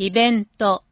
イベント。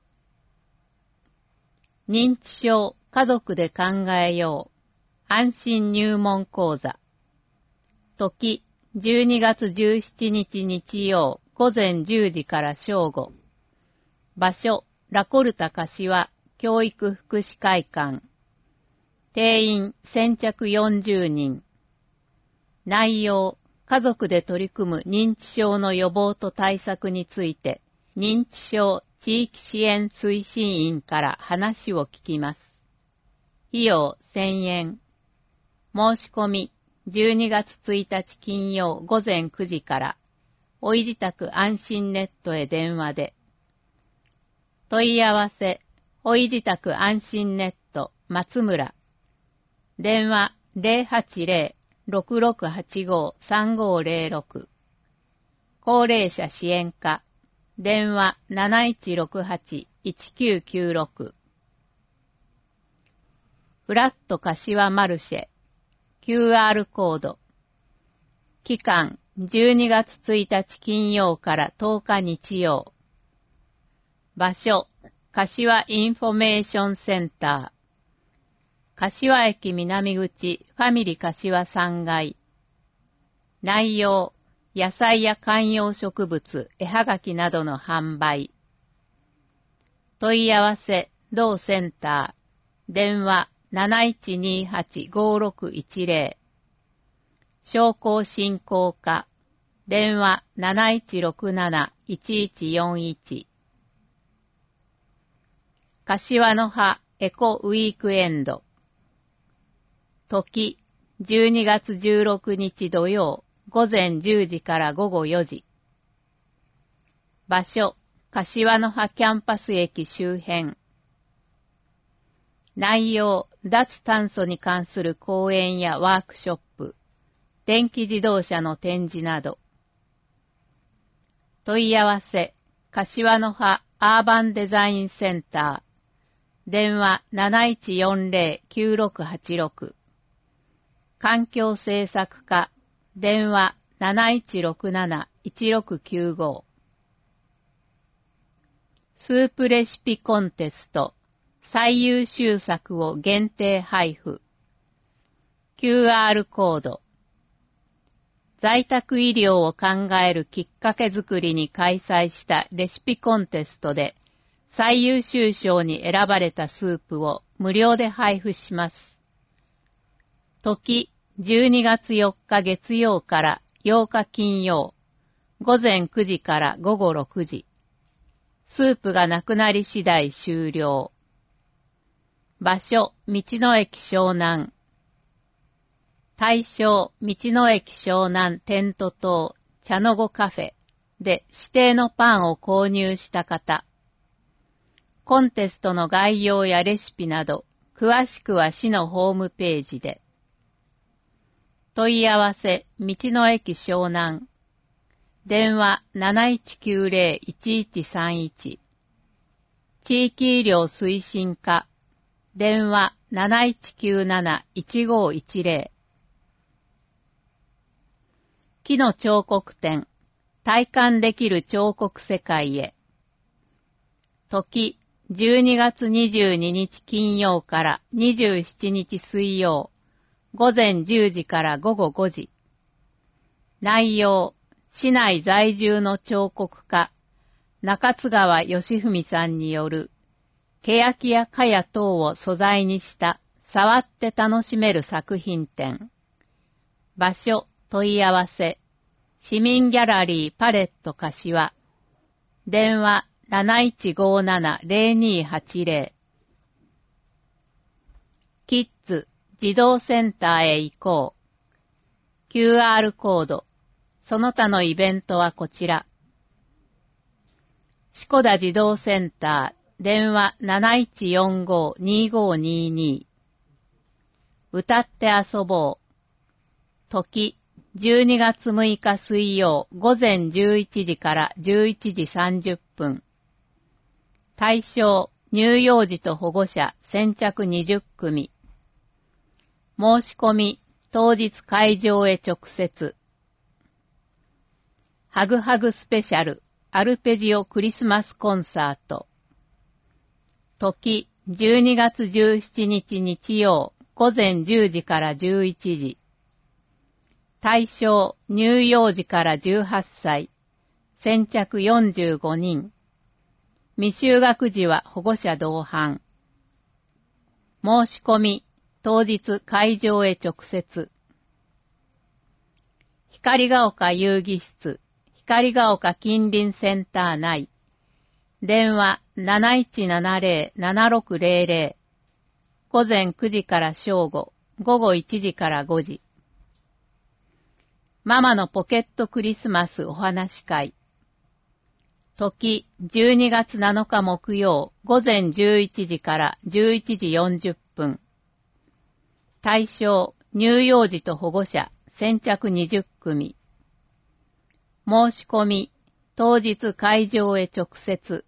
認知症家族で考えよう。安心入門講座。時、12月17日日曜午前10時から正午。場所、ラコルタ柏教育福祉会館。定員先着40人。内容、家族で取り組む認知症の予防と対策について、認知症地域支援推進員から話を聞きます。費用1000円。申し込み12月1日金曜午前9時から、おい自宅安心ネットへ電話で。問い合わせ、おい自宅安心ネット松村。電話080-6685-3506。高齢者支援課。電話7168-1996。フラット柏マルシェ。QR コード。期間12月1日金曜から10日日曜。場所、柏インフォメーションセンター。柏駅南口ファミリ柏3階。内容、野菜や観葉植物、絵はがきなどの販売。問い合わせ、同センター。電話7128-5610。商工振興課。電話7167-1141。柏の葉エコウィークエンド。時、12月16日土曜、午前10時から午後4時。場所、柏の葉キャンパス駅周辺。内容、脱炭素に関する講演やワークショップ、電気自動車の展示など。問い合わせ、柏の葉アーバンデザインセンター。電話7140-9686。環境政策課。電話7167-1695。スープレシピコンテスト。最優秀作を限定配布。QR コード。在宅医療を考えるきっかけづくりに開催したレシピコンテストで最優秀賞に選ばれたスープを無料で配布します。時、12月4日月曜から8日金曜、午前9時から午後6時。スープがなくなり次第終了。場所、道の駅湘南。対象、道の駅湘南テント島、茶の子カフェで指定のパンを購入した方。コンテストの概要やレシピなど、詳しくは市のホームページで。問い合わせ、道の駅湘南。電話7190-1131。地域医療推進課。電話7197-1510。木の彫刻展。体感できる彫刻世界へ。時、12月22日金曜から27日水曜。午前10時から午後5時。内容、市内在住の彫刻家、中津川義文さんによる、欅や茅等を素材にした触って楽しめる作品展。場所、問い合わせ、市民ギャラリーパレット柏。電話7157-0280。キッズ児童センターへ行こう。QR コード。その他のイベントはこちら。しこだ児童センター。電話7145-2522。歌って遊ぼう。時、12月6日水曜午前11時から11時30分。対象、乳幼児と保護者先着20組。申し込み、当日会場へ直接。ハグハグスペシャル、 アルペジオクリスマスコンサート。時、12月17日日曜、午前10時から11時。対象、乳幼児から18歳。先着45人。未就学児は保護者同伴。申し込み、当日会場へ直接。光が丘遊戯室、光が丘近隣センター内。電話7170-7600。午前9時から正午、午後1時から5時。ママのポケットクリスマスお話会。時、12月7日木曜、午前11時から11時40分。対象、乳幼児と保護者、先着20組。申し込み、当日会場へ直接。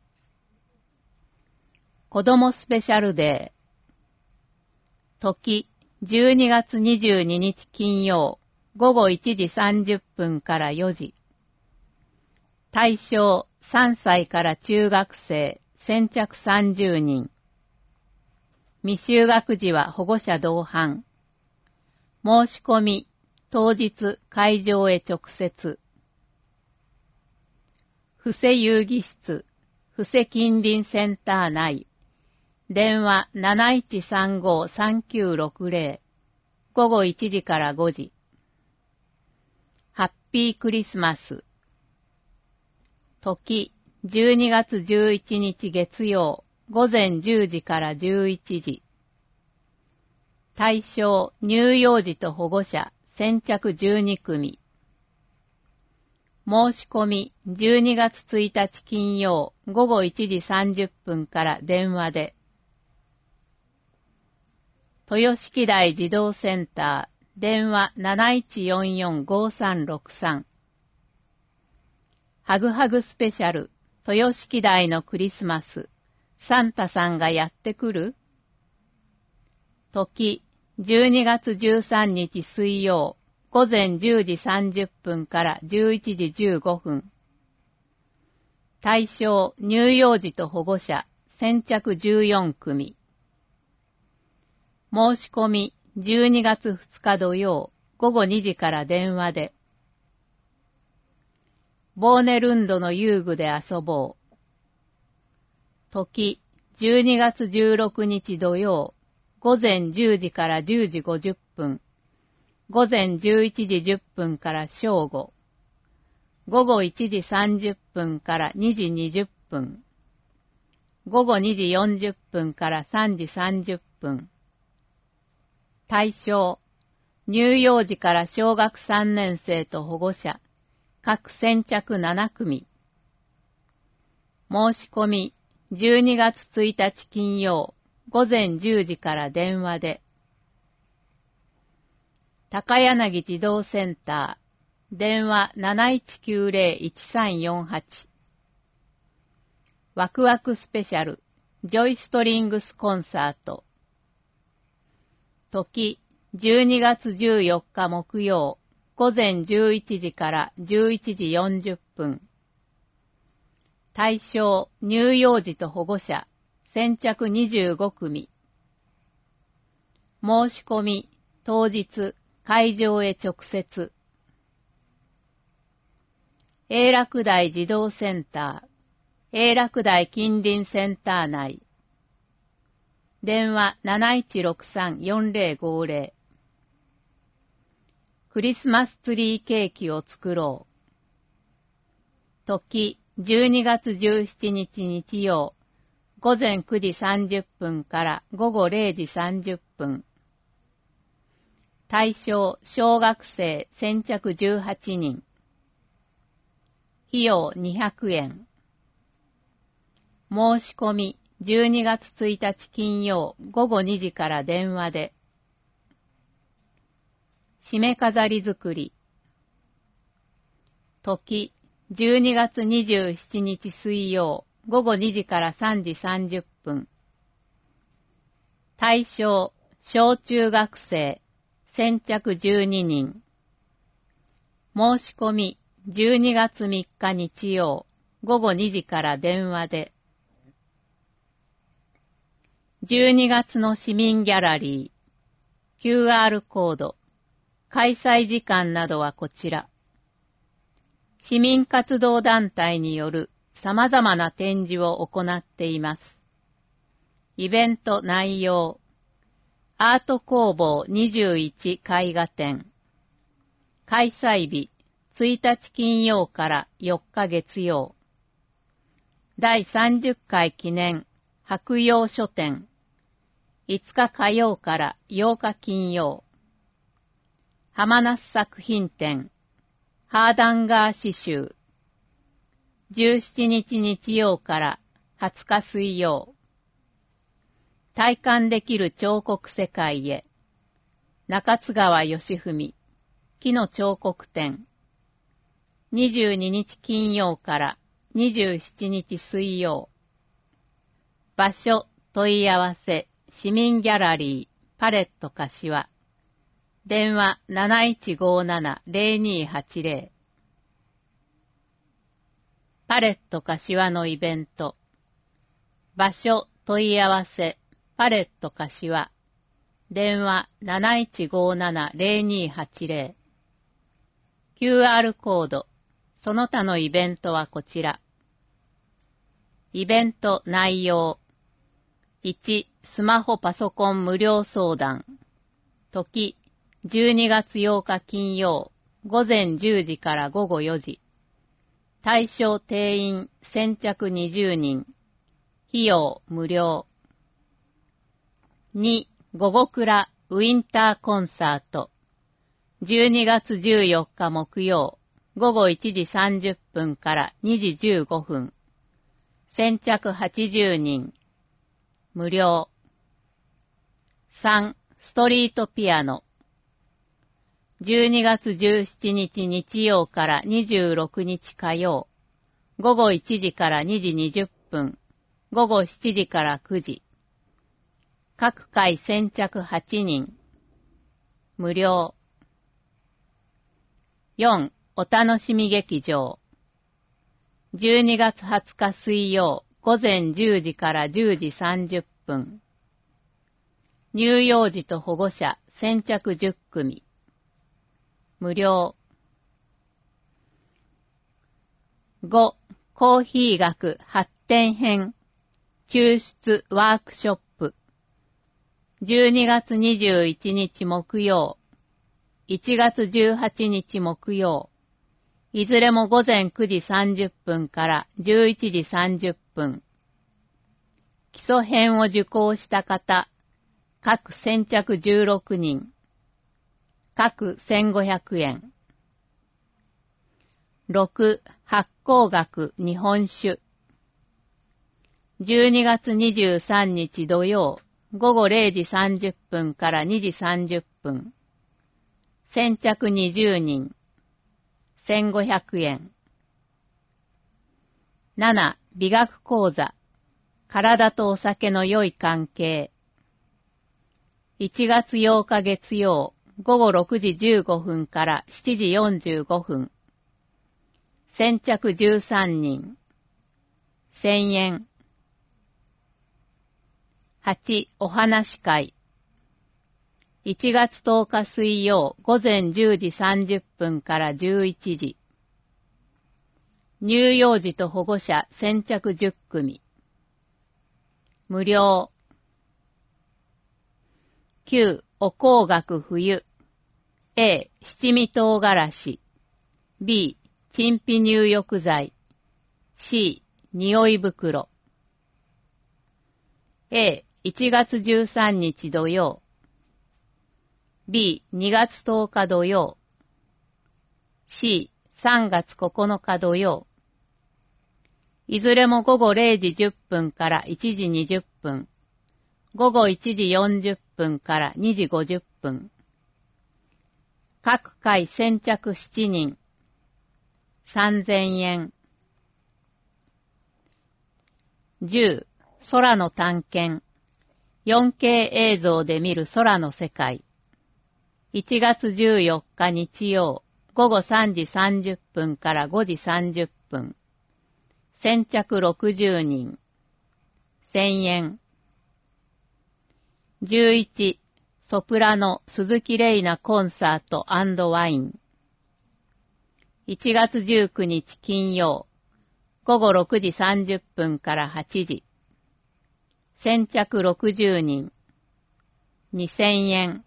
子供スペシャルデー。時、12月22日金曜、午後1時30分から4時。対象、3歳から中学生、先着30人。未就学児は保護者同伴。申し込み、当日会場へ直接。布施遊戯室、布施近隣センター内。電話7135-3960。午後1時から5時。ハッピークリスマス。時、12月11日月曜、午前10時から11時。対象、乳幼児と保護者、先着12組。申し込み、12月1日金曜、午後1時30分から電話で。豊敷台児童センター、電話7144-5363。ハグハグスペシャル、豊敷台のクリスマス、サンタさんがやってくる？時、12月13日水曜、午前10時30分から11時15分。対象、乳幼児と保護者、先着14組。申し込み、12月2日土曜、午後2時から電話で。ボーネルンドの遊具で遊ぼう。時、12月16日土曜、午前10時から10時50分。午前11時10分から正午。午後1時30分から2時20分。午後2時40分から3時30分。対象、乳幼児から小学3年生と保護者、各先着7組。申し込み、12月1日金曜、午前10時から電話で。高柳児童センター、電話7190-1348。ワクワクスペシャル、ジョイストリングスコンサート。時、12月14日木曜、午前11時から11時40分。対象、乳幼児と保護者、先着25組。申し込み、当日、会場へ直接。永楽台児童センター、永楽台近隣センター内。電話7163-4050。クリスマスツリーケーキを作ろう。時、12月17日日曜、午前9時30分から午後0時30分。対象、小学生先着18人。費用200円。申し込み、12月1日金曜午後2時から電話で。締め飾り作り。時、12月27日水曜午後2時から3時30分。対象、小中学生、先着12人。申し込み、12月3日日曜午後2時から電話で。12月の市民ギャラリー、QR コード、開催時間などはこちら。市民活動団体による様々な展示を行っています。イベント内容、アート工房21絵画展。開催日、1日金曜から4日月曜。第30回記念白洋書店。5日火曜から8日金曜。浜那須作品展。ハーダンガー詩集。17日日曜から20日水曜。体感できる彫刻世界へ。中津川義文。木の彫刻展。22日金曜から27日水曜。場所、問い合わせ、市民ギャラリー、パレット柏。電話 7157-0280。パレット柏のイベント。場所、問い合わせ、パレット柏。電話 7157-0280。QR コード。その他のイベントはこちら。イベント内容。1、スマホパソコン無料相談。時、12月8日金曜、午前10時から午後4時。対象定員先着20人。費用無料。2、午後倉ウィンターコンサート。12月14日木曜、午後1時30分から2時15分。先着80人。無料。3、ストリートピアノ。12月17日日曜から26日火曜。午後1時から2時20分。午後7時から9時。各回先着8人。無料。4、お楽しみ劇場。12月20日水曜。午前10時から10時30分。乳幼児と保護者先着10組。無料。5、コーヒー学発展編。抽出ワークショップ。12月21日木曜。1月18日木曜。いずれも午前9時30分から11時30分。基礎編を受講した方、各先着16人。各1500円。6、発酵学日本酒。12月23日土曜、午後0時30分から2時30分。先着20人。1500円。7、美学講座。体とお酒の良い関係。1月8日月曜、午後6時15分から7時45分。先着13人。1000円。8、お話会。1月10日水曜午前10時30分から11時。乳幼児と保護者先着10組。無料。9、お香学冬。A、七味唐辛子。B、陳皮入浴剤。C、匂い袋。A、1月13日土曜。B、2月10日土曜。C、3月9日土曜。いずれも午後0時10分から1時20分。午後1時40分から2時50分。各回先着7人。3000円。10、空の探検。4K 映像で見る空の世界。1月14日日曜、午後3時30分から5時30分。 先着60人。1000円。11、ソプラノ鈴木玲奈コンサート&ワイン。1月19日金曜、午後6時30分から8時。先着60人。2000円。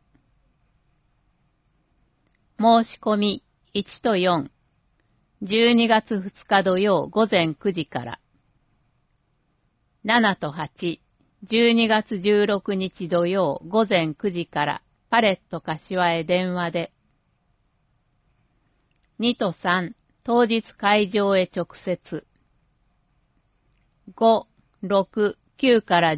申し込み1と4。12月2日土曜午前9時から。7と8。12月16日土曜午前9時からパレット柏へ電話で。2と3。当日会場へ直接。5、6、9から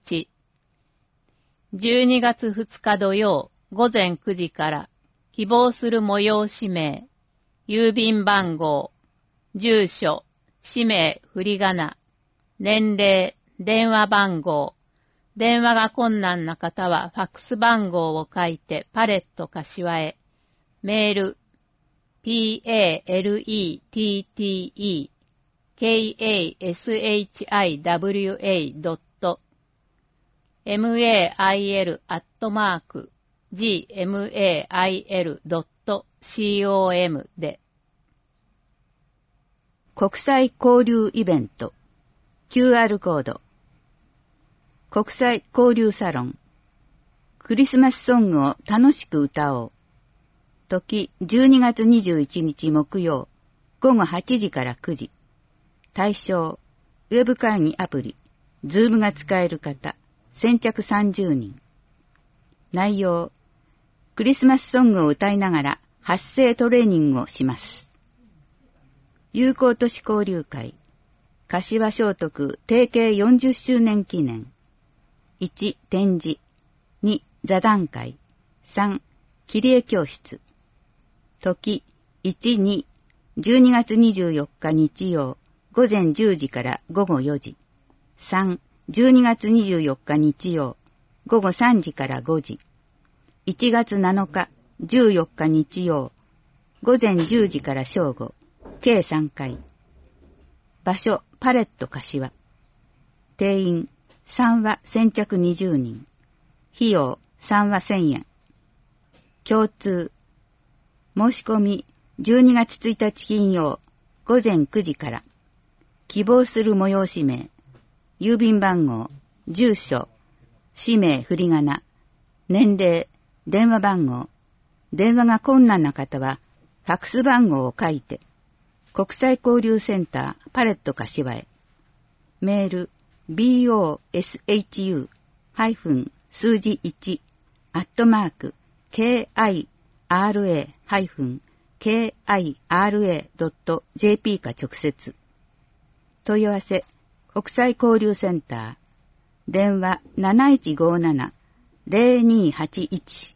11。12月2日土曜午前9時から希望する催し名、郵便番号、住所、氏名、振り仮名、年齢、電話番号、電話が困難な方はファックス番号を書いてパレット柏へ、メール、paleshiwa.gmail.com で。 国際交流イベント QR コード国際交流サロンクリスマスソングを楽しく歌おう時12月21日木曜午後8時から9時対象ウェブ会議アプリズームが使える方先着30人内容クリスマスソングを歌いながら発声トレーニングをします友好都市交流会柏聖徳提携40周年記念1展示2座談会3切り絵教室時1、2、12月24日日曜午前10時から午後4時。3、12月24日日曜午後3時から5時。1月7日、14日日曜午前10時から正午。計3回。場所、パレット柏。定員、3は先着20人。費用、3は1000円。共通。申し込み12月1日金曜午前9時から希望する催し名郵便番号住所氏名振り仮名年齢電話番号電話が困難な方はファックス番号を書いて国際交流センターパレット柏へメール BOSHU- 数字 1 KIRA-KIRA.jp か直接。問い合わせ、国際交流センター。電話7157-0281。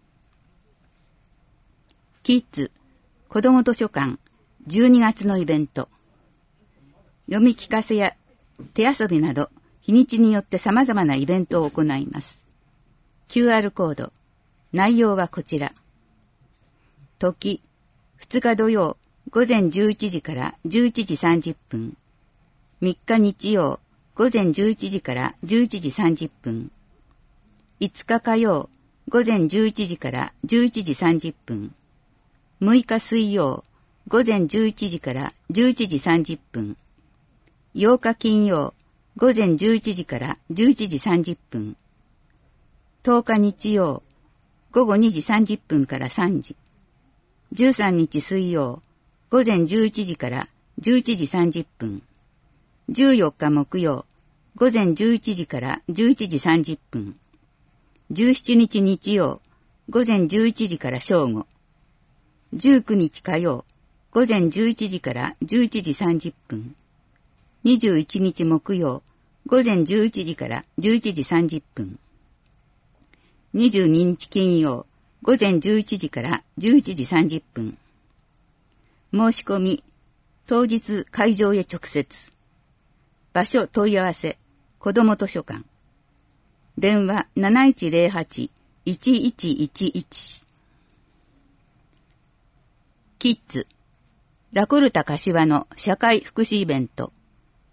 キッズ、子ども図書館、12月のイベント。読み聞かせや手遊びなど、日にちによって様々なイベントを行います。QR コード。内容はこちら。時、2日土曜午前11時から11時30分。3日日曜午前11時から11時30分。5日火曜午前11時から11時30分。6日水曜午前11時から11時30分。8日金曜午前11時から11時30分。10日日曜午後2時30分から3時。13日水曜午前11時から11時30分。14日木曜午前11時から11時30分。17日日曜午前11時から正午。19日火曜午前11時から11時30分。21日木曜午前11時から11時30分。22日金曜午前11時から11時30分。申し込み、当日会場へ直接。場所問い合わせ、子ども図書館。電話7108-1111。キッズ、ラコルタ柏の社会福祉イベント。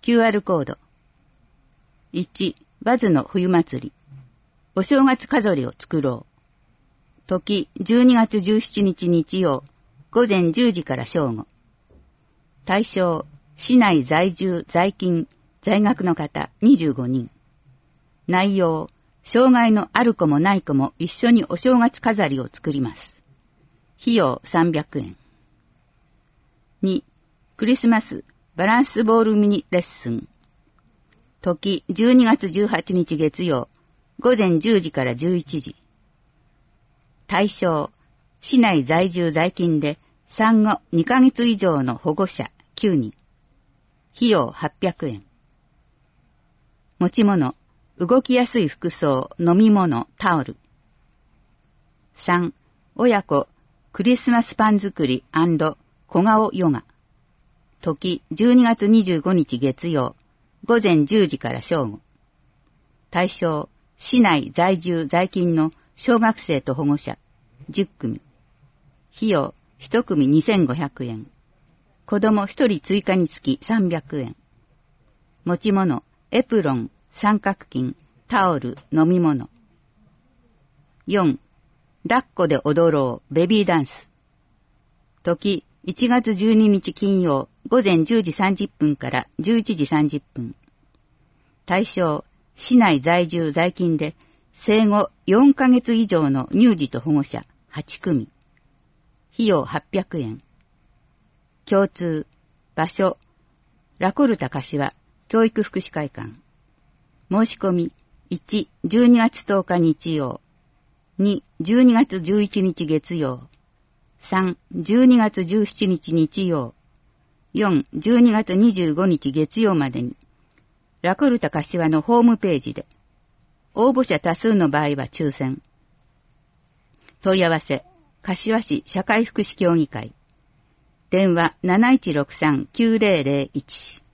QR コード。1、バズの冬祭り。お正月飾りを作ろう。時、12月17日日曜、午前10時から正午。対象、市内在住、在勤、在学の方25人。内容、障害のある子もない子も一緒にお正月飾りを作ります。費用300円。2、クリスマスバランスボールミニレッスン。時、12月18日月曜、午前10時から11時。対象、市内在住在勤で産後2ヶ月以上の保護者9人。費用800円。持ち物、動きやすい服装、飲み物、タオル。3、親子、クリスマスパン作り&小顔ヨガ。時、12月25日月曜、午前10時から正午。対象、市内在住在勤の小学生と保護者10組。費用、1組2500円。子供1人追加につき300円。持ち物、エプロン、三角巾、タオル、飲み物。4、抱っこで踊ろう、ベビーダンス。時、1月12日金曜、午前10時30分から11時30分。対象、市内在住在勤で生後4ヶ月以上の乳児と保護者8組。費用800円。共通、場所、ラコルタ柏教育福祉会館。申し込み、1、12月10日日曜。2、12月11日月曜。3、12月17日日曜。4、12月25日月曜までに、ラコルタ柏のホームページで、応募者多数の場合は抽選。問い合わせ、柏市社会福祉協議会。電話 7163-9001。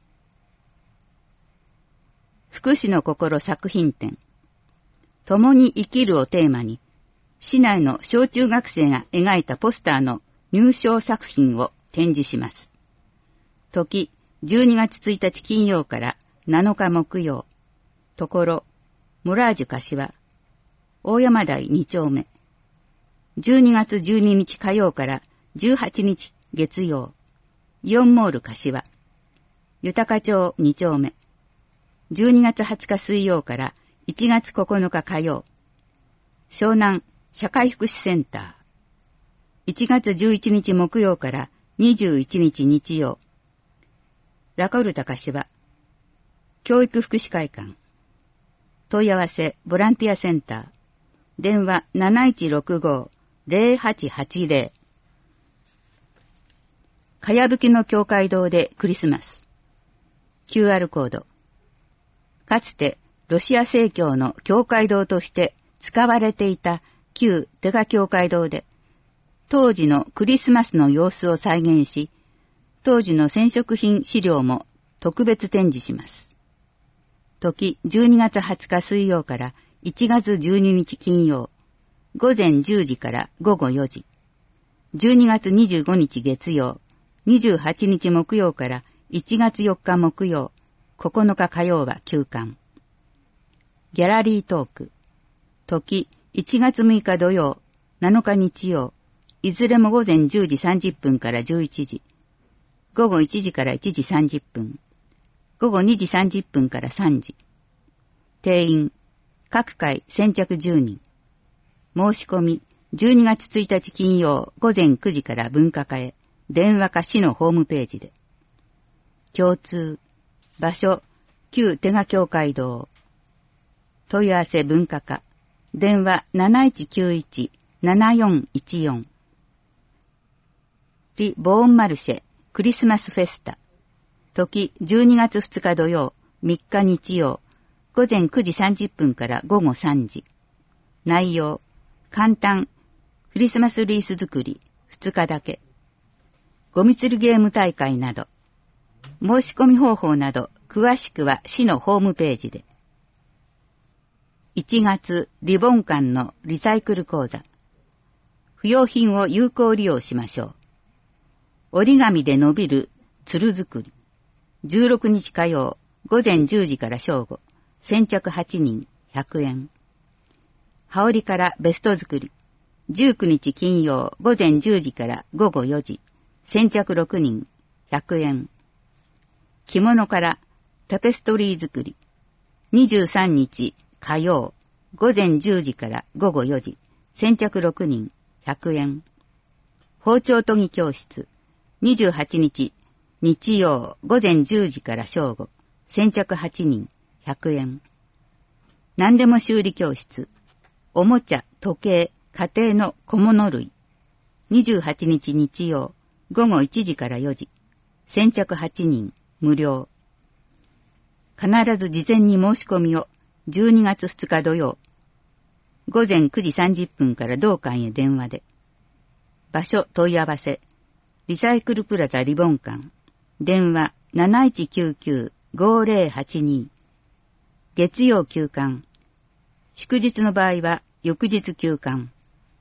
福祉の心作品展。共に生きるをテーマに、市内の小中学生が描いたポスターの入賞作品を展示します。時、12月1日金曜から7日木曜。ところ、モラージュ柏、大山台2丁目。12月12日火曜から18日月曜。イオンモール柏、豊町2丁目。12月20日水曜から1月9日火曜。湘南社会福祉センター。1月11日木曜から21日日曜。ラコルタ柏、教育福祉会館。問い合わせ、ボランティアセンター。電話 7165-0880。かやぶきの教会堂でクリスマス。QR コード。かつてロシア正教の教会堂として使われていた旧テガ教会堂で、当時のクリスマスの様子を再現し、当時の染色品資料も特別展示します。時、12月20日水曜から1月12日金曜、午前10時から午後4時。12月25日月曜、28日木曜から1月4日木曜、9日火曜は休館。ギャラリートーク。時、1月6日土曜、7日日曜、いずれも午前10時30分から11時。午後1時から1時30分。午後2時30分から3時。定員、各回先着10人。申し込み、12月1日金曜午前9時から文化課へ、電話か市のホームページで。共通、場所、旧手賀教会堂。問い合わせ文化課、電話 7191-7414。リ・ボーンマルシェ、クリスマスフェスタ。時、12月2日土曜、3日日曜、午前9時30分から午後3時。内容、簡単、クリスマスリース作り、2日だけ。ゴミ釣りゲーム大会など。申し込み方法など、詳しくは市のホームページで。1月、リボン館のリサイクル講座。不要品を有効利用しましょう。折り紙で伸びるつる作り。 16日火曜、午前10時から正午、先着8人、100円。羽織からベスト作り、19日金曜、午前10時から午後4時、先着6人、100円。着物からタペストリー作り、23日火曜、午前10時から午後4時、先着6人、100円。包丁研ぎ教室、28日日曜、午前10時から正午、先着8人、100円。何でも修理教室、おもちゃ、時計、家庭の小物類、28日日曜、午後1時から4時、先着8人、無料。必ず事前に申し込みを、12月2日土曜、午前9時30分から同館へ電話で。場所問い合わせ、リサイクルプラザリボン館、電話 7199-5082、月曜休館、祝日の場合は翌日休館。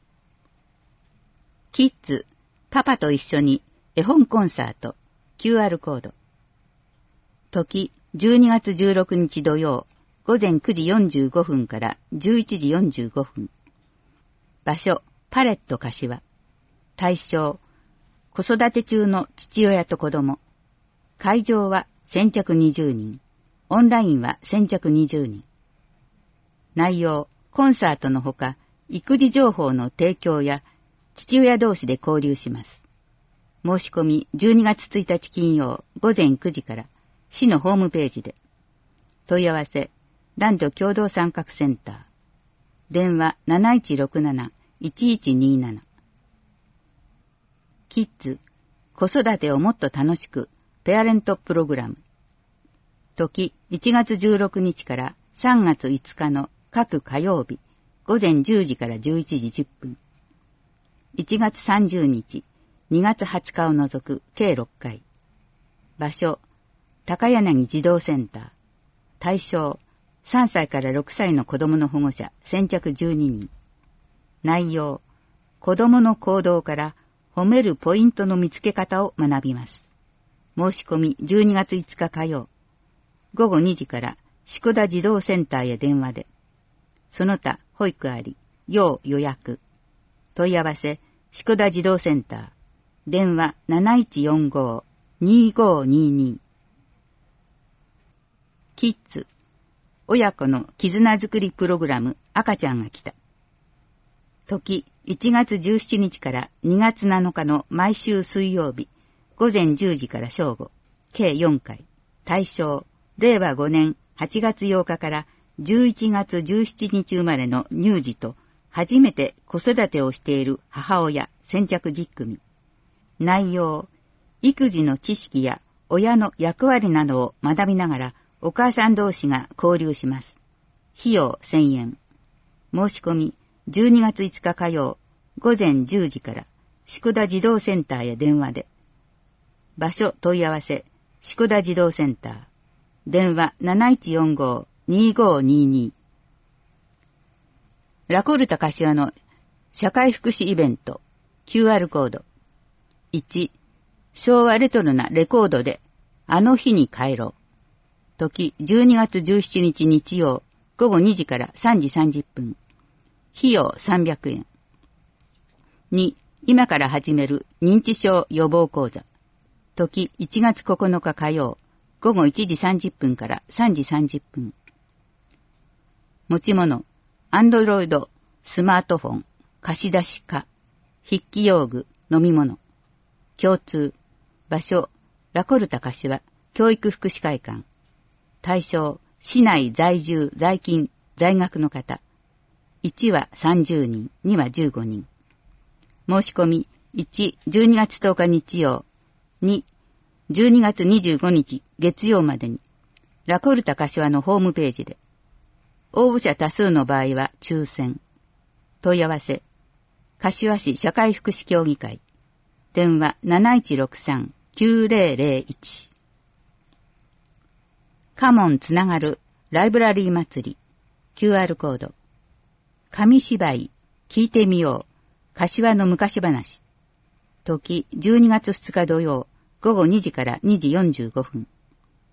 キッズ、パパと一緒に絵本コンサート、QR コード。時、12月16日土曜、午前9時45分から11時45分。場所、パレット柏。対象、子育て中の父親と子供。会場は先着20人。オンラインは先着20人。内容、コンサートのほか、育児情報の提供や父親同士で交流します。申し込み12月1日金曜午前9時から市のホームページで。問い合わせ、男女共同参画センター。電話 7167-1127。キッズ、子育てをもっと楽しく、ペアレントプログラム。時、1月16日から3月5日の各火曜日、午前10時から11時10分。1月30日、2月20日を除く計6回。場所、高柳児童センター。対象、3歳から6歳の子供の保護者、先着12人。内容、子供の行動から褒めるポイントの見つけ方を学びます。申し込み12月5日火曜。午後2時から宿田児童センターへ電話で。その他、保育あり、要予約。問い合わせ、宿田児童センター。電話 7145-2522。キッズ、親子の絆づくりプログラム、赤ちゃんが来た。時、1月17日から2月7日の毎週水曜日、午前10時から正午、計4回。対象、令和5年8月8日から11月17日生まれの乳児と、初めて子育てをしている母親、先着10組。内容、育児の知識や親の役割などを学びながら、お母さん同士が交流します。費用1000円。申し込み、12月5日火曜、午前10時から、宿田児童センターへ電話で。場所問い合わせ、宿田児童センター。電話 7145-2522。ラコルタ柏の社会福祉イベント、QR コード。1、昭和レトロなレコードで、あの日に帰ろう。時、12月17日日曜、午後2時から3時30分。費用300円。2、今から始める認知症予防講座。時、1月9日火曜、午後1時30分から3時30分。持ち物、アンドロイド、スマートフォン、貸し出し可、筆記用具、飲み物。共通、場所、ラコルタ柏、教育福祉会館。対象、市内在住、在勤、在学の方。1は30人、2は15人。申し込み、1、12月10日日曜、2、12月25日月曜までに、ラコルタ柏のホームページで。応募者多数の場合は抽選。問い合わせ、柏市社会福祉協議会。電話 7163-9001。カモンつながるライブラリー祭り。QR コード。紙芝居、聞いてみよう。柏の昔話。時、12月2日土曜、午後2時から2時45分。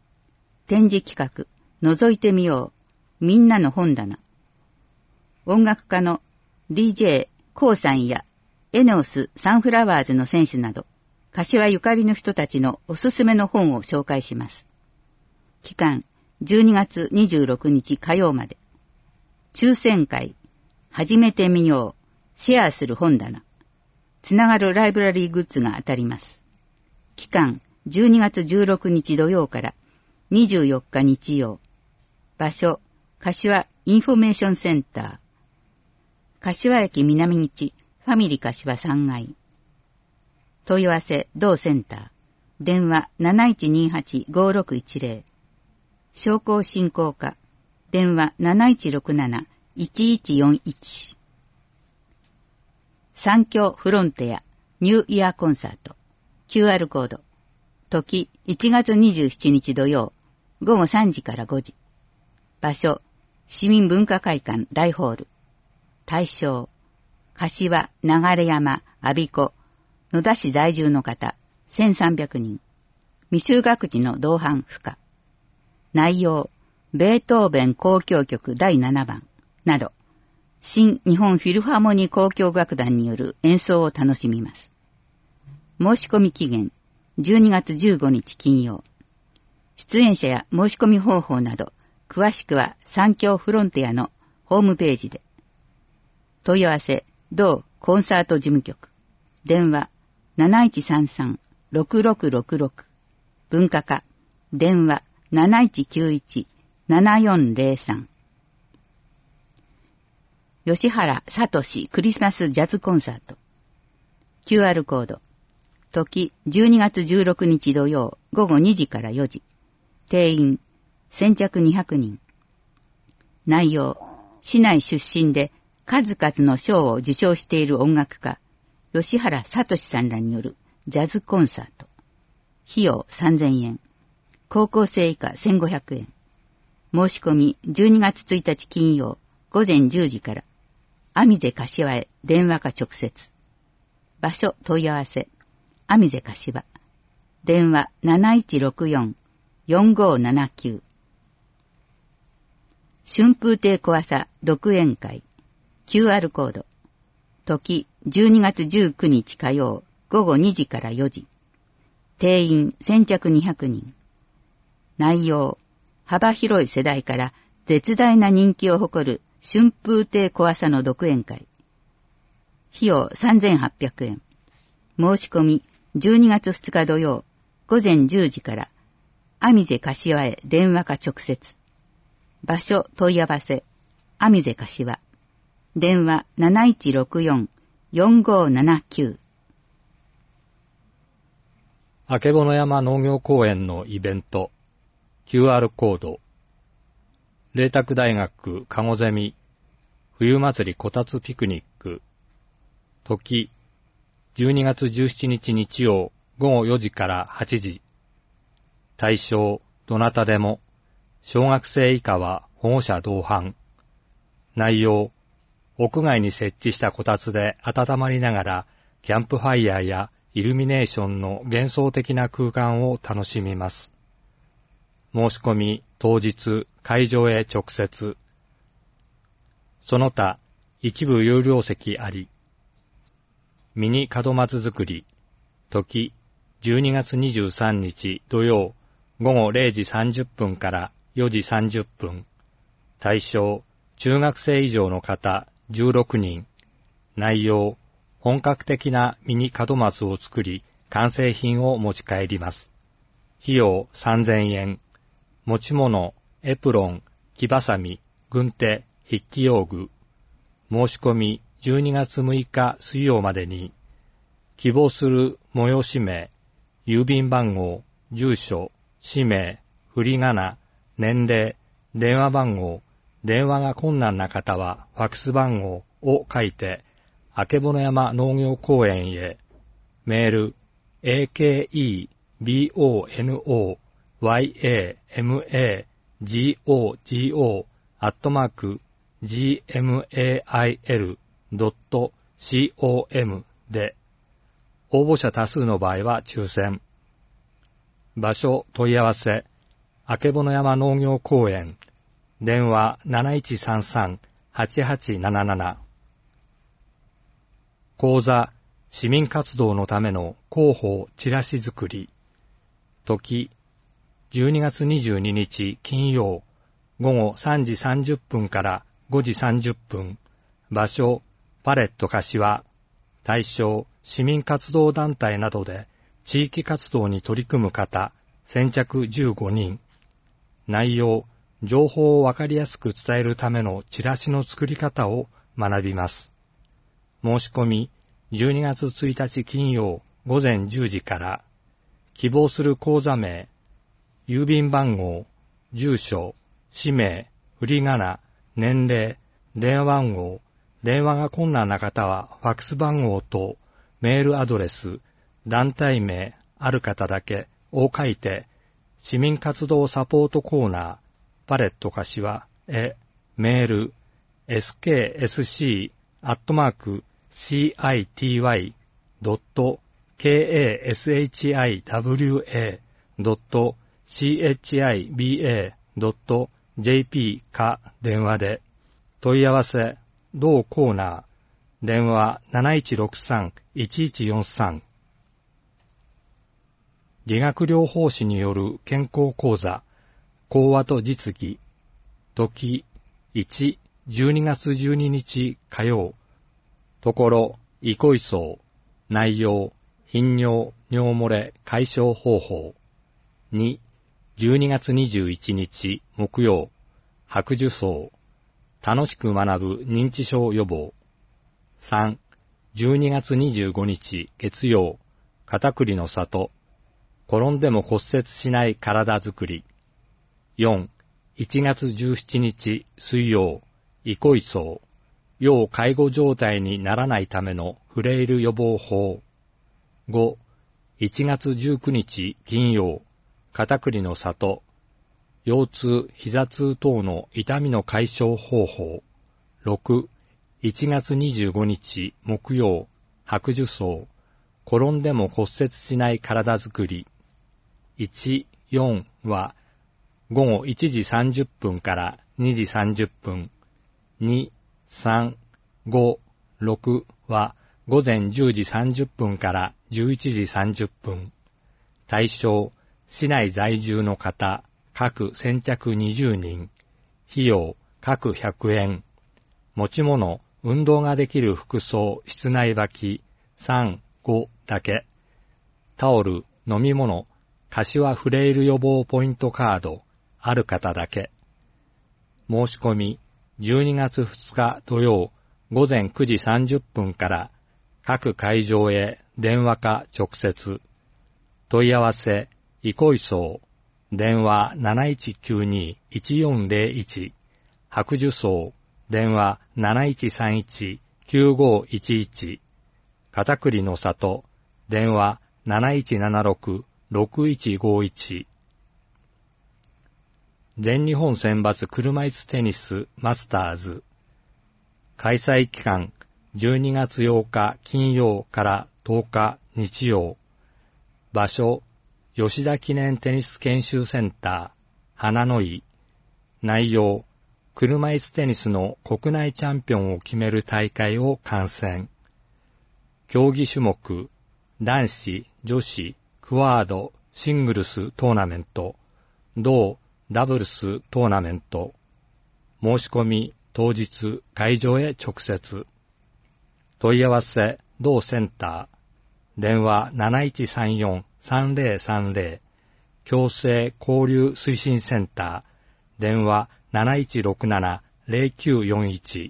展示企画、覗いてみよう、みんなの本棚。音楽家の DJ コウさんやエネオスサンフラワーズの選手など、柏ゆかりの人たちのおすすめの本を紹介します。期間、12月26日火曜まで。抽選会、始めてみよう、シェアする本棚。つながるライブラリーグッズが当たります。期間、12月16日土曜から24日日曜。場所、柏インフォメーションセンター。柏駅南口ファミリ柏3階。問い合わせ同センター。電話 7128-5610。商工振興課。電話 7167-1141。三共フロンテアニューイヤーコンサート。QR コード。時1月27日土曜。午後3時から5時。場所、市民文化会館大ホール。対象、柏、流山、我孫子、野田市在住の方、1300人。未就学児の同伴不可。内容、ベートーベン交響曲第7番、など、新日本フィルハーモニー交響楽団による演奏を楽しみます。申し込み期限、12月15日金曜。出演者や申し込み方法など、詳しくは三共フロンテアのホームページで。問い合わせ、同コンサート事務局。電話、7133-6666。文化課。電話、7191-7403。吉原聡クリスマスジャズコンサート。QR コード。時、12月16日土曜、午後2時から4時。定員、先着200人。内容、市内出身で数々の賞を受賞している音楽家、吉原聡さんらによるジャズコンサート。費用3000円。高校生以下1500円。申し込み12月1日金曜午前10時から、アミゼ柏へ電話か直接。場所問い合わせ、アミゼ柏。電話7164-4579。春風亭小朝独演会。QR コード。時、12月19日火曜、午後2時から4時。定員先着200人。内容、幅広い世代から絶大な人気を誇る春風亭小朝の独演会。費用3800円。申し込み12月2日土曜、午前10時から、アミゼ柏へ電話か直接。場所問い合わせ、アミゼ柏。電話7164-4579。 あけぼの山農業公園のイベント、QR コード。麗澤大学かごゼミ、冬祭りこたつピクニック。時、12月17日日曜午後4時から8時。対象、どなたでも。小学生以下は保護者同伴。内容、屋外に設置したこたつで温まりながら、キャンプファイヤーやイルミネーションの幻想的な空間を楽しみます。申し込み当日会場へ直接。その他、一部有料席あり。ミニ門松作り。時、12月23日土曜午後0時30分から4時30分。対象、中学生以上の方16人。内容、本格的なミニ門松を作り、完成品を持ち帰ります。費用3000円。持ち物、エプロン、木ばさみ、軍手、筆記用具。申し込み12月6日水曜までに。希望する催し名、郵便番号、住所、氏名、振り仮名、年齢、電話番号、電話が困難な方はファックス番号を書いて、あけぼの山農業公園へ。メール、akebyamago@gmail.com で、応募者多数の場合は抽選。場所問い合わせ、 あけぼの山農業公園、電話 7133-8877。講座、市民活動のための広報チラシ作り。時、12月22日金曜、午後3時30分から5時30分。場所、パレット柏。対象、市民活動団体などで地域活動に取り組む方、先着15人。内容、情報をわかりやすく伝えるためのチラシの作り方を学びます。申し込み、12月1日金曜午前10時から、希望する口座名、郵便番号、住所、氏名、振り仮名、年齢、電話番号、電話が困難な方はファックス番号とメールアドレス、団体名、ある方だけを書いて、市民活動サポートコーナー、パレット柏へメール、skski@city.kashiwa.chiba.jp か電話で。問い合わせ、同コーナー、電話 7163-1143。理学療法士による健康講座、講話と実技。時、1、12月12日火曜。ところ、医庫移送。内容、頻尿、尿漏れ解消方法。2、12月21日木曜。白寿草。楽しく学ぶ認知症予防。3、12月25日月曜。片栗の里。転んでも骨折しない体づくり。4、1月17日水曜。医庫移送。要介護状態にならないためのフレイル予防法。5、1月19日金曜。片栗の里。腰痛、膝痛等の痛みの解消方法。6、1月25日木曜。白寿草。転んでも骨折しない体づくり。1、4は午後1時30分から2時30分。2、3、5、6は午前10時30分から11時30分。対象、市内在住の方、各先着20人。費用、各100円。持ち物、運動ができる服装、室内履き、3、5だけ。タオル、飲み物、柏フレイル予防ポイントカード、ある方だけ。申し込み、12月2日土曜、午前9時30分から各会場へ電話か直接。問い合わせ、医庫移送。電話 7192-1401。白寿草。電話 7131-9511。片栗の里。電話 7176-6151。全日本選抜車椅子テニスマスターズ。開催期間12月8日金曜から10日日曜。場所、吉田記念テニス研修センター、花の井。内容、車椅子テニスの国内チャンピオンを決める大会を観戦。競技種目、男子、女子、クワード、シングルストーナメント、同ダブルストーナメント。申し込み、当日、会場へ直接。問い合わせ、同センター。電話 7134-3030。共生交流推進センター。電話 7167-0941。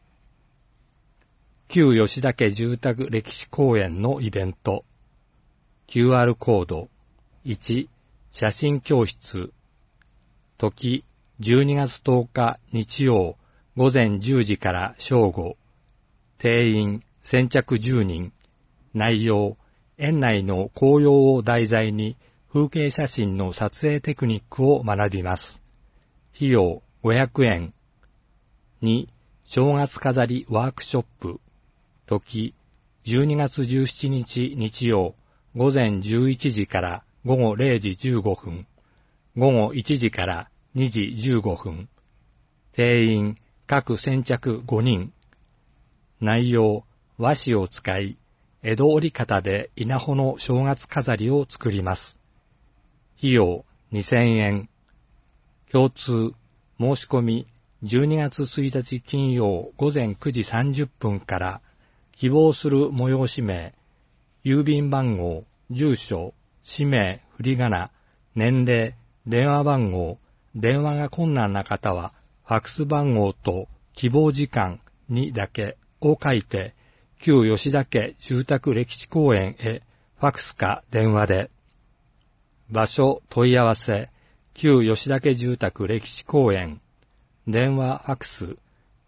旧吉田家住宅歴史公園のイベント。QR コード。1、写真教室。時、12月10日日曜午前10時から正午。定員先着10人。内容、園内の紅葉を題材に風景写真の撮影テクニックを学びます。費用500円。2、正月飾りワークショップ。時、12月17日日曜午前11時から午後0時15分。 午後1時から2時15分。定員各先着5人。内容、和紙を使い、江戸織方で稲穂の正月飾りを作ります。費用2000円。共通、申し込み12月1日金曜午前9時30分から希望する催し名、郵便番号、住所、氏名、振り仮名、年齢、電話番号、電話が困難な方はファックス番号と希望時間にだけを書いて旧吉田家住宅歴史公園へファックスか電話で。場所問い合わせ旧吉田家住宅歴史公園。電話ファックス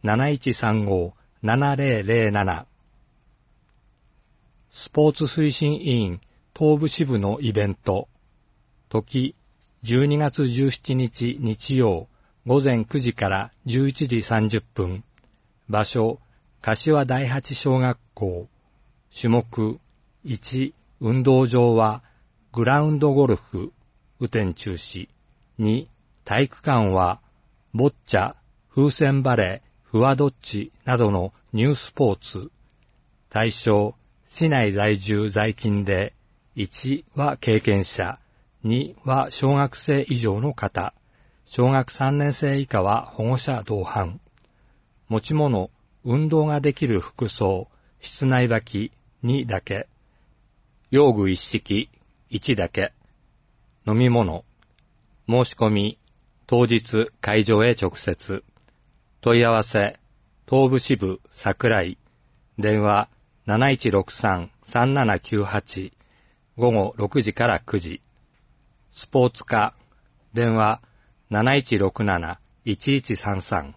7135-7007。スポーツ推進委員東部支部のイベント。時12月17日日曜午前9時から11時30分。場所柏第八小学校。種目1、運動場はグラウンドゴルフ、雨天中止。2、体育館はボッチャ、風船バレー、フワドッチなどのニュースポーツ。対象、市内在住在勤で、1は経験者、2は小学生以上の方、小学3年生以下は保護者同伴。持ち物、運動ができる服装、室内履き2だけ。用具一式1だけ。飲み物。申し込み、当日会場へ直接。問い合わせ、東部支部桜井。電話7163-3798。午後6時から9時。スポーツ課。電話7167-1133。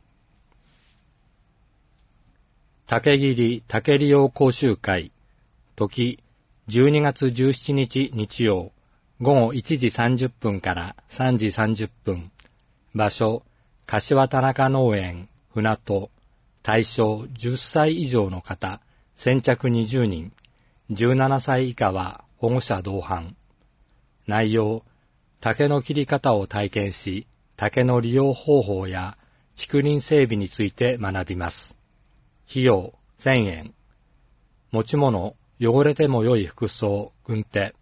竹切竹利用講習会。時12月17日日曜午後1時30分から3時30分。場所柏田中農園船戸。対象10歳以上の方先着20人。17歳以下は保護者同伴。内容竹の切り方を体験し竹の利用方法や竹林整備について学びます。費用1000円。持ち物、汚れても良い服装、軍手。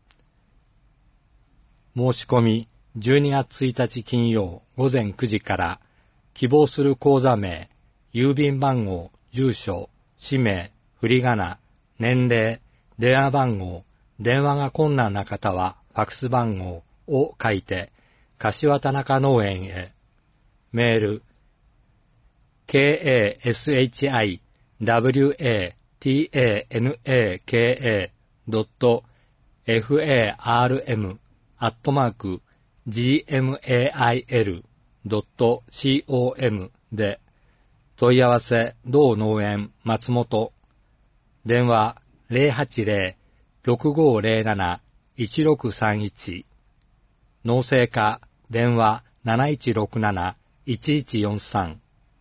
申し込み、12月1日金曜午前9時から、希望する口座名、郵便番号、住所、氏名、振り仮名、年齢、電話番号、電話が困難な方はファックス番号を書いて、柏田中農園へ。メール、kashiwatanaka.gmail.com で、問い合わせ、同農園松本。電話080-6507-1631。農政課、電話7167-1143。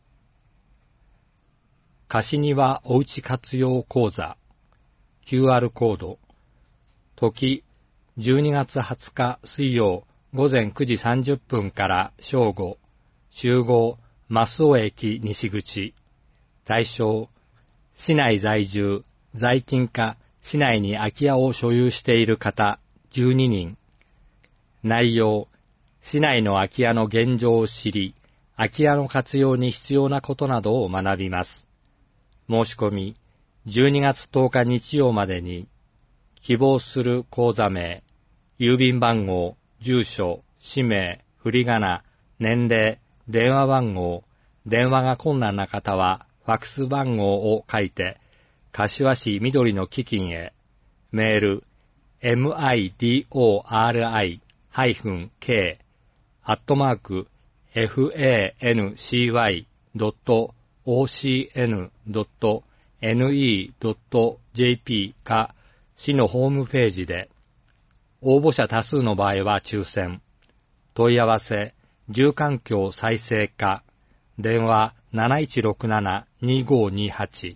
貸庭おうち活用講座。QR コード。時、12月20日水曜午前9時30分から正午。集合、増尾駅西口。対象、市内在住、在勤か市内に空き家を所有している方12人。内容、市内の空き家の現状を知り、空き家の活用に必要なことなどを学びます。申し込み、12月10日日曜までに、希望する口座名、郵便番号、住所、氏名、振り仮名、年齢、電話番号、電話が困難な方は、ファックス番号を書いて、柏市緑の基金へ。メール、midori-fancy.ocn.ne.jp か、市のホームページで。応募者多数の場合は抽選。問い合わせ、住環境再生課。電話7167-2528。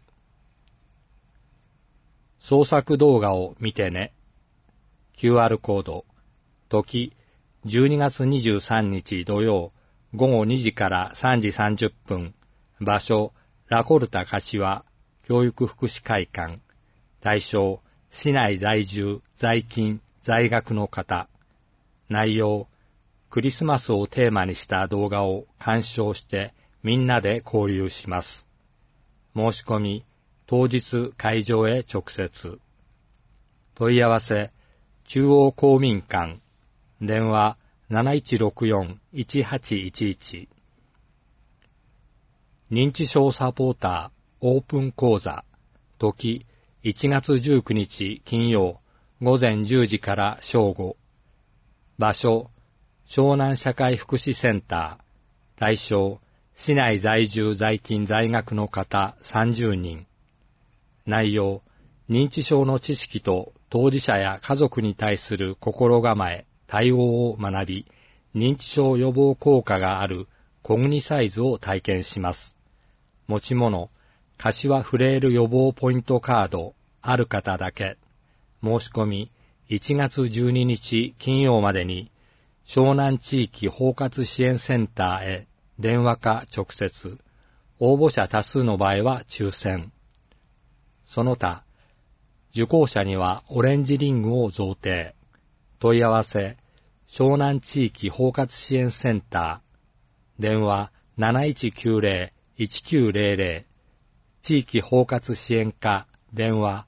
創作動画を見てね。QR コード。時、 12月23日土曜午後2時から3時30分、場所、ラコルタ柏教育福祉会館、対象、市内在住、在勤、在学の方、内容、クリスマスをテーマにした動画を鑑賞してみんなで交流します。申し込み、当日会場へ直接。問い合わせ、中央公民館、電話 7164-1811。認知症サポーターオープン講座、時1月19日金曜午前10時から正午。場所、湘南社会福祉センター。対象、市内在住在勤在学の方30人。内容、認知症の知識と当事者や家族に対する心構え、対応を学び、認知症予防効果があるコグニサイズを体験します。持ち物、柏フレイル予防ポイントカード、ある方だけ。申し込み、1月12日金曜までに、湘南地域包括支援センターへ電話か直接、応募者多数の場合は抽選。その他、受講者にはオレンジリングを贈呈。問い合わせ、湘南地域包括支援センター、電話 7190-1900、地域包括支援課、電話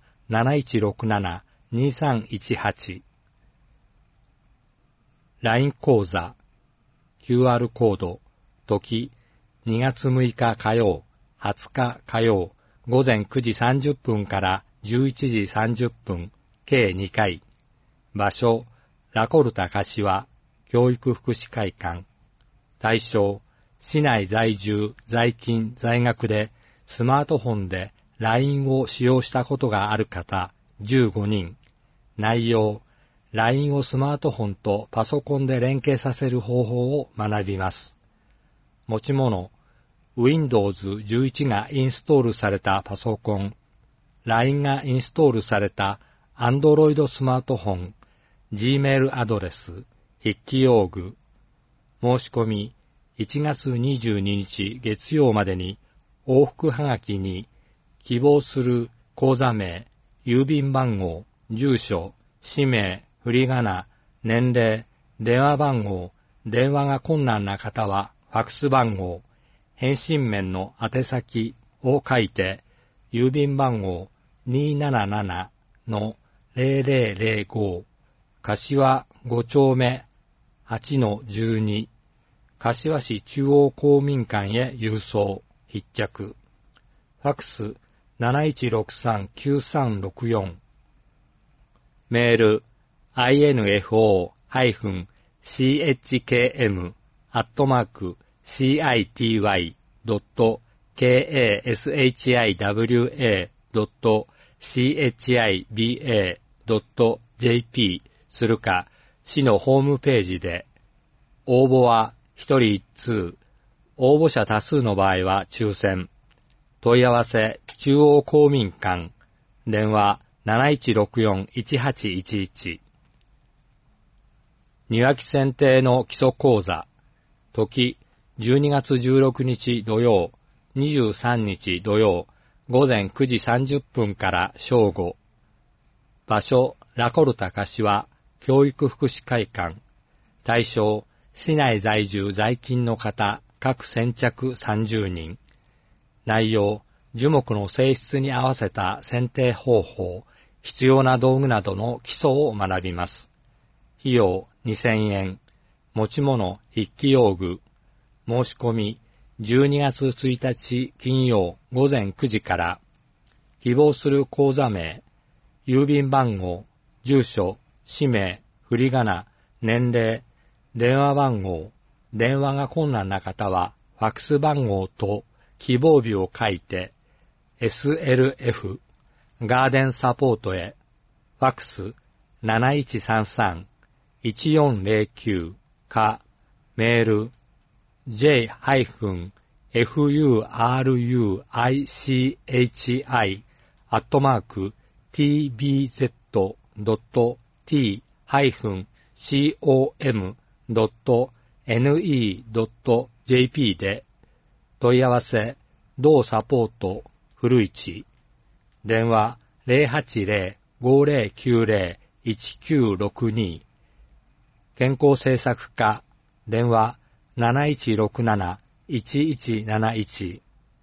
7167-2318。LINE 講座、QR コード、時、2月6日火曜、20日火曜、午前9時30分から11時30分、計2回。場所、ラコルタ柏教育福祉会館。対象、市内在住、在勤、在学でスマートフォンで LINE を使用したことがある方15人。内容、LINE をスマートフォンとパソコンで連携させる方法を学びます。持ち物、Windows 11がインストールされたパソコン、LINE がインストールされた Android スマートフォン、Gmail アドレス、筆記用具。申し込み、1月22日月曜までに往復はがきに希望する口座名、郵便番号、住所、氏名、振り仮名、年齢、電話番号、電話が困難な方はファクス番号、返信面の宛先を書いて、郵便番号 277-0005、柏5丁目 8-12、柏市中央公民館へ郵送、必着。ファクス 7163-9364。メール、info-city@city.kashiba.jp するか、市のホームページで。応募は一人一通。応募者多数の場合は抽選。問い合わせ、中央公民館。電話 7164-1811。庭木選定の基礎講座。時、12月16日土曜、23日土曜、午前9時30分から正午。場所、ラコルタ柏教育福祉会館。対象、市内在住在勤の方、各先着30人。内容、樹木の性質に合わせた剪定方法、必要な道具などの基礎を学びます。費用2000円。持ち物、筆記用具。申し込み、12月1日金曜午前9時から。希望する口座名、郵便番号、住所、氏名、振り仮名、年齢、電話番号、電話が困難な方は、ファクス番号と希望日を書いて、SLF、ガーデンサポートへ、ファクス 7133-1409 か、メール、j-furunichi@tbz.t-com www.ne.jp で問い合わせ、同サポート、古市、電話 080-5090-1962、健康政策課、電話 7167-1171、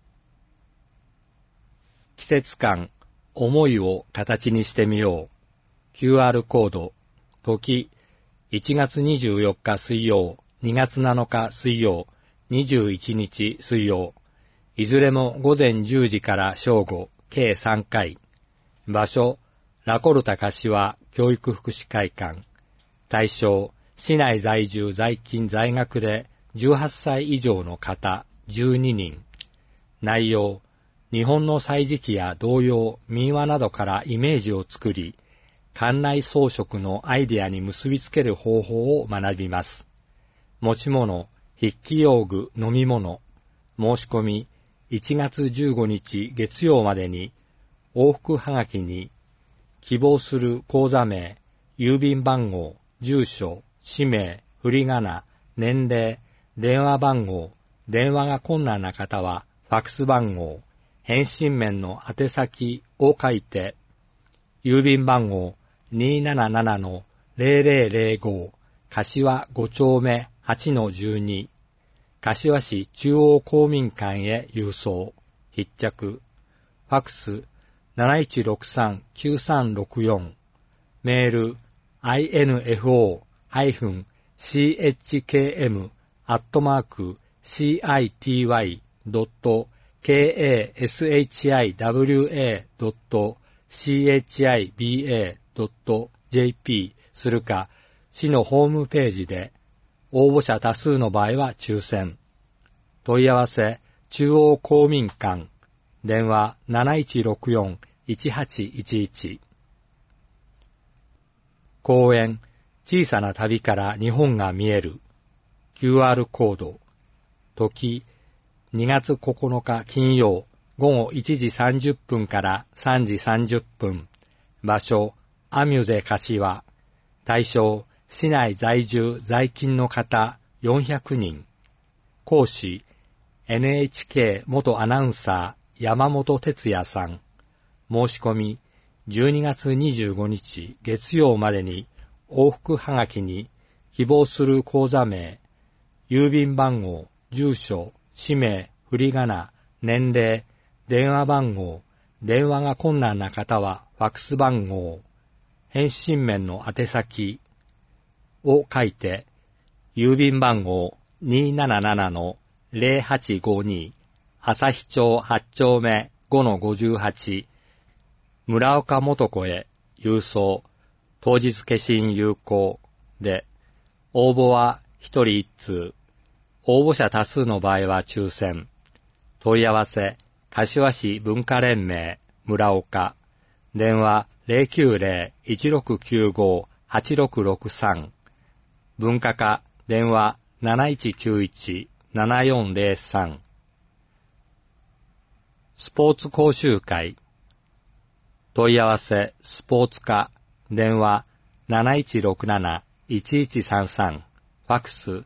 季節感、思いを形にしてみよう。QR コード、時、1月24日水曜、2月7日水曜、21日水曜、いずれも午前10時から正午、計3回。場所、ラコルタ柏教育福祉会館。対象、市内在住在勤在学で18歳以上の方12人。内容、日本の歳時記や童謡、民話などからイメージを作り、館内装飾のアイデアに結びつける方法を学びます。持ち物、筆記用具、飲み物。申し込み、1月15日月曜までに、往復はがきに、希望する口座名、郵便番号、住所、氏名、振り仮名、年齢、電話番号、電話が困難な方は、ファクス番号、返信面の宛先を書いて、郵便番号 277-0005 柏5丁目 8-12 柏市中央公民館へ郵送。必着。ファクス 7163-9364 メール info-city.city.chiba.chiba.jp するか、市のホームページで、応募者多数の場合は抽選。問い合わせ、中央公民館、電話 7164-1811。講演、小さな旅から日本が見える。QR コード。時、2月9日金曜、午後1時30分から3時30分。場所、アミュゼ柏。対象、市内在住在勤の方400人。講師、NHK 元アナウンサー山本哲也さん。申し込み、12月25日月曜までに往復はがきに希望する口座名、郵便番号、住所、氏名、振り仮名、年齢、電話番号、電話が困難な方はファクス番号、返信面の宛先を書いて、郵便番号 277-0852 旭町8丁目 5-58 村岡元子へ郵送、当日消印有効で、応募は1人1通、応募者多数の場合は抽選。問い合わせ、柏市文化連盟村岡、電話 090-1695-8663、文化課電話 7191-7403。スポーツ講習会。問い合わせ、スポーツ課電話 7167-1133、ファクス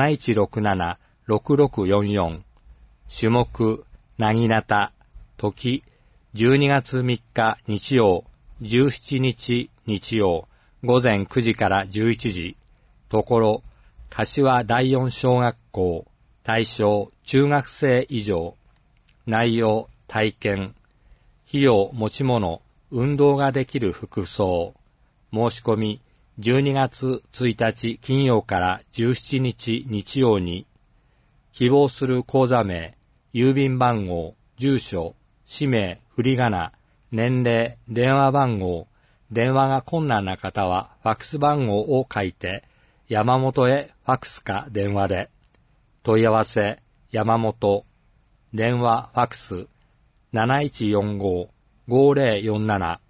7167-6644。種目、なぎなた、時、12月3日日曜、17日日曜、午前9時から11時。ところ、柏第四小学校、対象、中学生以上。内容、体験。費用、持ち物、運動ができる服装。申し込み、12月1日金曜から17日日曜に。希望する口座名、郵便番号、住所、氏名、振り仮名、年齢、電話番号、電話が困難な方はファクス番号を書いて、山本へファクスか電話で。問い合わせ、山本。電話、ファクス、7145-5047